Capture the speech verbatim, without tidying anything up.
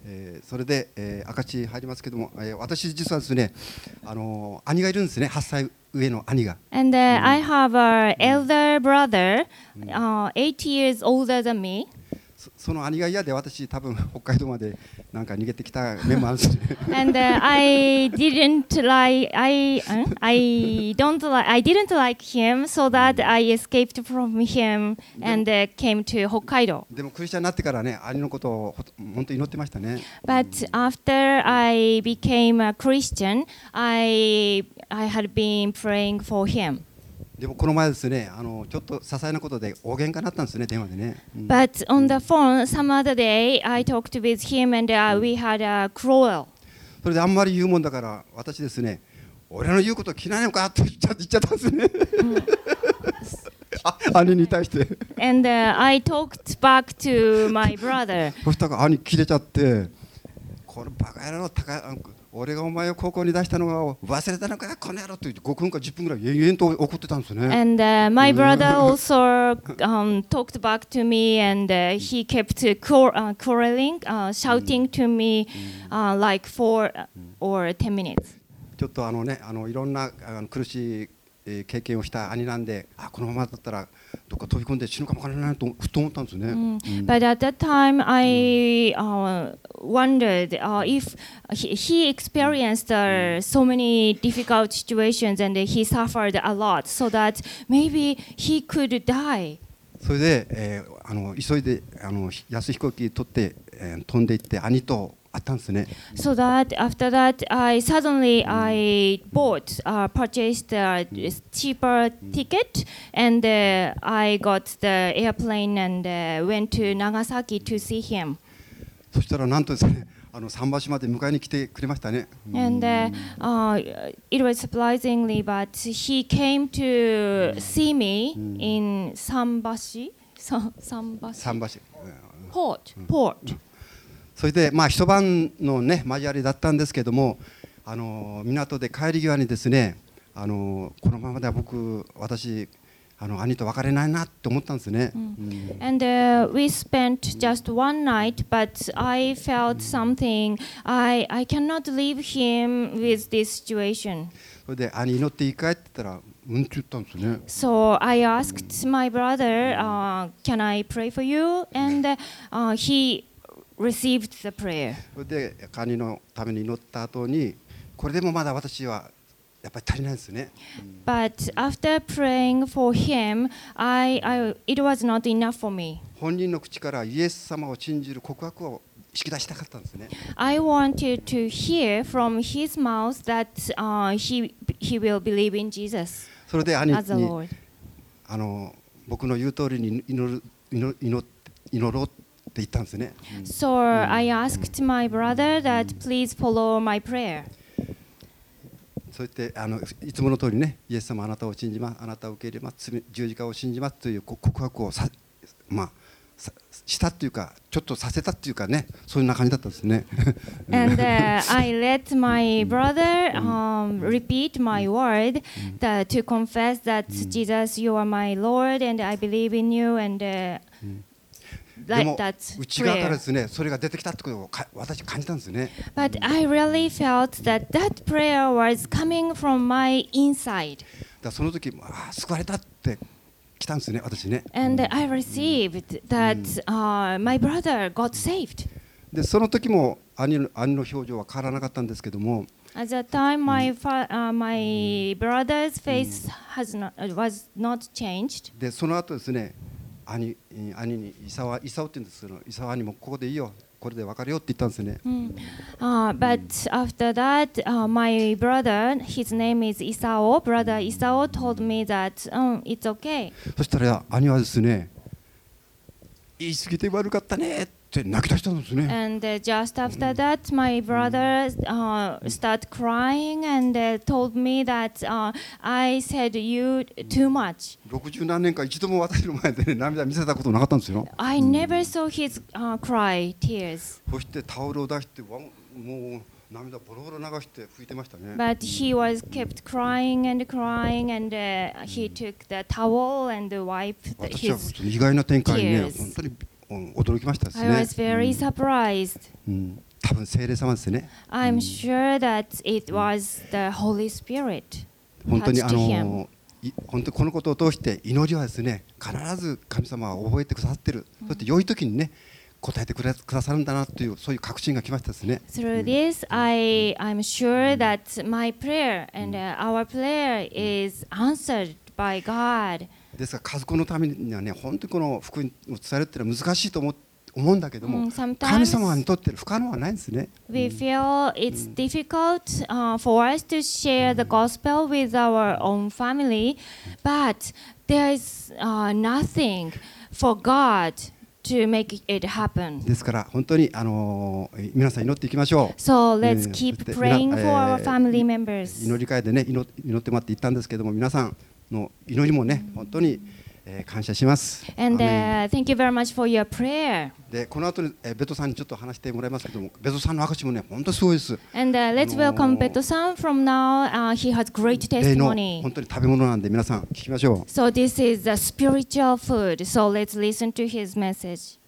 えー、それで、えー、証入りますけども、えー、私実はですね、あのー、兄がいるんですね、はっさい上の兄が。 And uh, I have an elder brother, uh, eight years older than me. そ, その兄が嫌で私多分北海道までなんか逃げてきた面もあるんですね。 And uh, I didn't like I uh, I don't like I didn't like him, so that I escaped from him and uh, came to Hokkaido. でもクリスチャンになってからね、兄のことを本当に祈ってましたね。 But after I became a Christian, I I had been praying for him. でもこの前ですね、あのちょっと些細なことで大喧嘩になったんですね、電話でね。うん、 But on the phone, some other day, I talked with him and uh, we had a quarrel. それであんまり言うもんだから私ですね、俺の言うこと聞いないのかって言っちゃ言っちゃったんですね。兄に対して。 And uh, I talked back to my brother. そしたら兄切れちゃって、このバカ野郎、俺がお前を高校に出したのが忘れたのかこの野郎と言ってごふんかじゅっぷんぐらい延々と怒ってたんですね。 And uh, my brother also um, talked back to me, and uh, he kept uh, quar- uh, quarreling, uh, shouting to me uh, like four or ten minutes. ちょっとあのね、あのいろんなあの苦しい経験をした兄なんで、あこのままだったらどっか飛び込んで死ぬかもわからないとふと思ったんですね。 Mm. But at that time, I uh, wondered uh, if he, he experienced uh, so many difficult situations and he suffered a lot, so that maybe he could die. それで、えー、あの急いであの安い飛行機取って、えー、飛んでいって兄と会ったんですね。 So that after that, I suddenly I bought, uh, purchased a cheaper ticket, and uh, I got the airplane and uh, went to Nagasaki to see him. そしたらなんとですね、あの桟橋まで迎えに来てくれましたね。 And uh, uh, it was surprisingly, but he came to see me in Sambashi, Sambashi, 桟橋。 port, port. それでまあ一晩のね交わりだったんですけども、あの港で帰り際にですね、あのこのままでは僕私あの兄と別れないなって思ったんですね。 Mm. And uh, we spent just one night, but I felt something. I I cannot leave him with this situation. それで兄祈っていいかって言ったらうんって言ったんですね。 So I asked my brother, uh, "Can I pray for you?" And uh, he received the prayer. それで兄のために祈った後に、これでもまだ私はやっぱり足りないですね。 But after praying for him, I, I it was not enough for me. 本人の口からイエス様を信じる告白を引き出したかったんですね。 I wanted to hear from his mouth that uh, he he will believe in Jesus それで兄に as the Lord. あの僕の言う通りに祈る祈祈祈ろうって言ったんですね。 So I asked my brother that please follow my prayer. そうやってあのいつもの通りね、イエス様あなたを信じます、あなたを受け入れます、十字架を信じますという告白をさ、まあ、さしたっていうか、ちょっとさせたっていうかね、そういう感じだったんですね。 And uh, I let my brother um, repeat my word that, to confess that Jesus, you are my Lord, and I believe in you, and uh, でも like that 内側からで prayer. すね、それが出てきたってことをか私感じたんですね。 But I really felt that that prayer was coming from my inside. だからその時ああ救われたって来たんですね、私ね。 And I received that uh, my brother got saved. でその時も兄の兄の表情は変わらなかったんですけども、 At that time, my fa- uh, my brother's face has not uh, was not changed. でその後ですね、兄兄にイサワイサオって言うんですけど、イサワにもここでいいよ、これで別れようって言ったんですね。 Mm. Uh, but after that, uh, my brother, his name is Isao. Brother Isao told me that um, it's okay. そしたら兄はですね、言い過ぎて悪かったねって泣き出したんですね。 And uh, just after that, my brother uh, started crying and uh, told me that uh, I said you too much. ろくじゅう何年か一度も私の前で、ね、涙見せたことなかったんですよ。 I never saw his uh, cry tears. そしてタオルを出してわもう涙ボロボロ流して拭いてましたね。 But he was kept crying and crying, and uh, he took the towel and wiped 私は his. 意外な展開にね、 tears. 本当に驚きましたです I ね。 was very surprised. うん、 多分聖霊様ですね。 I'm sure that it was the Holy Spirit 本当にあ touched him. のい本当にこのことを通して祈りはですね、必ず神様は覚えてくださってる、そして良い時にね答えてくれくださるんだなというそういう確信が来ましたですね。 Through this, I I'm sure that my prayer and uh, our prayer is answered by God. ですから家族のためにはね、本当にこの福音を伝えるっていうのは難しいと思思うんだけども、 Mm, 神 sometimes 様にとって不可能はないんですね。 we feel it's difficult uh, for us to share the gospel with our own family, but there is uh, nothing for God to make it happen. ですから本当にあのー皆さん祈っていきましょう。 So let's うん keep そして praying 皆 for our えー family members. 祈り会でね祈祈ってもらって言ったんですけども、皆さんの祈りもね本当に、えー感謝します。 And アーメン uh, thank you very much for your prayer. でこの後に、えーベトさんにちょっと話してもらいますけども、ベトさんの証もね本当にすごいです。 And uh, let's welcome Beto-san from now. Uh, he has great 霊の testimony. 本当に食べ物なんで皆さん聞きましょう。 So this is the spiritual food. So let's listen to his message.